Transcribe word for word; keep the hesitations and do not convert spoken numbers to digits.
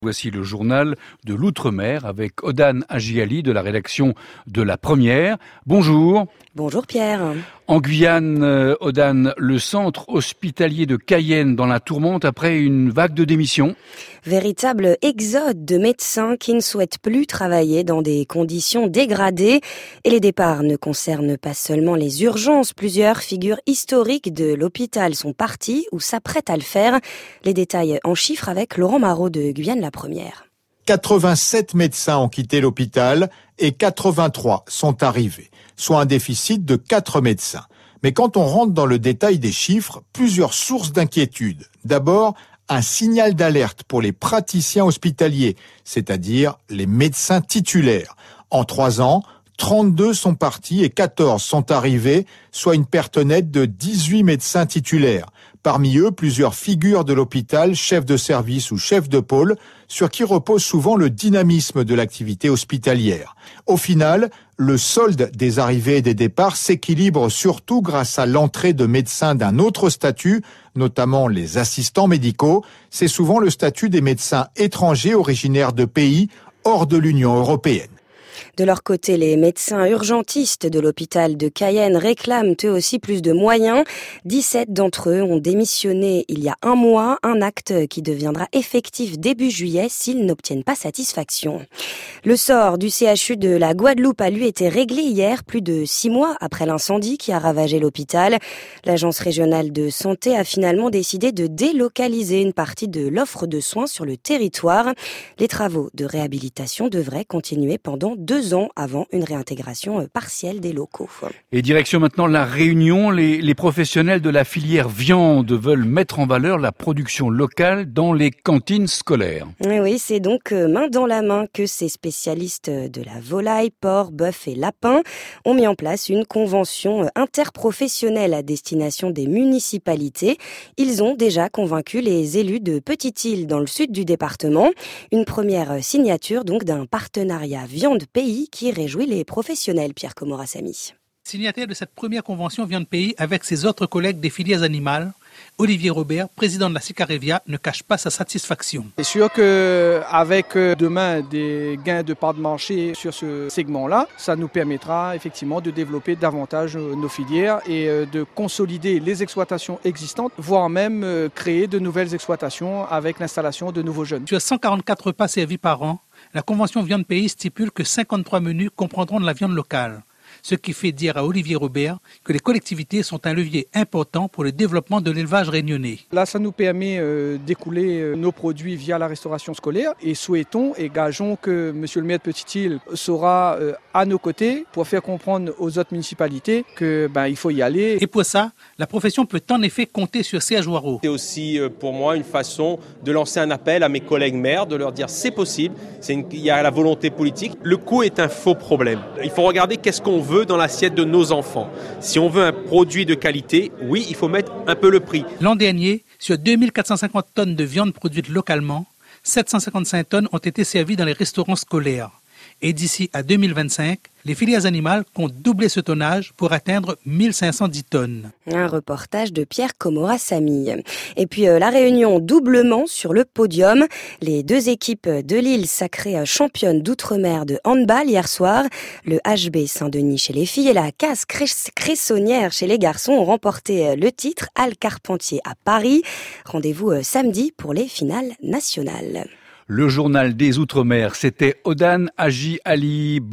Voici le journal de l'Outre-mer avec Odan Agiali de la rédaction de La Première. Bonjour. Bonjour Pierre. En Guyane, euh, Odan, le centre hospitalier de Cayenne dans la tourmente après une vague de démissions. Véritable exode de médecins qui ne souhaitent plus travailler dans des conditions dégradées. Et les départs ne concernent pas seulement les urgences. Plusieurs figures historiques de l'hôpital sont parties ou s'apprêtent à le faire. Les détails en chiffres avec Laurent Marot de Guyane La Première. quatre-vingt-sept médecins ont quitté l'hôpital et quatre-vingt-trois sont arrivés, soit un déficit de quatre médecins. Mais quand on rentre dans le détail des chiffres, plusieurs sources d'inquiétude. D'abord, un signal d'alerte pour les praticiens hospitaliers, c'est-à-dire les médecins titulaires. En trois ans, trente-deux sont partis et quatorze sont arrivés, soit une perte nette de dix-huit médecins titulaires. Parmi eux, plusieurs figures de l'hôpital, chefs de service ou chefs de pôle, sur qui repose souvent le dynamisme de l'activité hospitalière. Au final, le solde des arrivées et des départs s'équilibre surtout grâce à l'entrée de médecins d'un autre statut, notamment les assistants médicaux. C'est souvent le statut des médecins étrangers originaires de pays hors de l'Union européenne. De leur côté, les médecins urgentistes de l'hôpital de Cayenne réclament eux aussi plus de moyens. dix-sept d'entre eux ont démissionné il y a un mois, un acte qui deviendra effectif début juillet s'ils n'obtiennent pas satisfaction. Le sort du C H U de la Guadeloupe a lui été réglé hier, plus de six mois après l'incendie qui a ravagé l'hôpital. L'agence régionale de santé a finalement décidé de délocaliser une partie de l'offre de soins sur le territoire. Les travaux de réhabilitation devraient continuer pendant deux ans avant une réintégration partielle des locaux. Et direction maintenant la Réunion, les, les professionnels de la filière viande veulent mettre en valeur la production locale dans les cantines scolaires. Et oui, c'est donc main dans la main que ces spécialistes de la volaille, porc, bœuf et lapin ont mis en place une convention interprofessionnelle à destination des municipalités. Ils ont déjà convaincu les élus de Petite-Île dans le sud du département. Une première signature donc d'un partenariat viande pays qui réjouit les professionnels, Pierre Comorasamy. Signataire de cette première convention Viande Pays avec ses autres collègues des filières animales, Olivier Robert, président de la Sicarevia, ne cache pas sa satisfaction. C'est sûr qu'avec demain des gains de part de marché sur ce segment-là, ça nous permettra effectivement de développer davantage nos filières et de consolider les exploitations existantes, voire même créer de nouvelles exploitations avec l'installation de nouveaux jeunes. Sur cent quarante-quatre repas servis par an, la convention Viande Pays stipule que cinquante-trois menus comprendront de la viande locale. Ce qui fait dire à Olivier Robert que les collectivités sont un levier important pour le développement de l'élevage réunionnais. Là, ça nous permet euh, d'écouler euh, nos produits via la restauration scolaire et souhaitons et gageons que Monsieur le maire de Petite-Île sera euh, à nos côtés pour faire comprendre aux autres municipalités que ben, il faut y aller. Et pour ça, la profession peut en effet compter sur Serge Waro. C'est aussi euh, pour moi une façon de lancer un appel à mes collègues maires, de leur dire c'est possible, c'est une... il y a la volonté politique. Le coût est un faux problème. Il faut regarder qu'est-ce qu'on veut dans l'assiette de nos enfants. Si on veut un produit de qualité, oui, il faut mettre un peu le prix. L'an dernier, sur deux mille quatre cent cinquante tonnes de viande produite localement, sept cent cinquante-cinq tonnes ont été servies dans les restaurants scolaires. Et d'ici à deux mille vingt-cinq, les filières animales comptent doubler ce tonnage pour atteindre mille cinq cent dix tonnes. Un reportage de Pierre Comorasamy. Et puis euh, la Réunion doublement sur le podium. Les deux équipes de Lille sacrées championnes d'outre-mer de handball hier soir. Le H B Saint-Denis chez les filles et la Casse Cressonnière chez les garçons ont remporté le titre Al Carpentier à Paris. Rendez-vous euh, samedi pour les finales nationales. Le journal des Outre-mer, c'était Odan Agiali.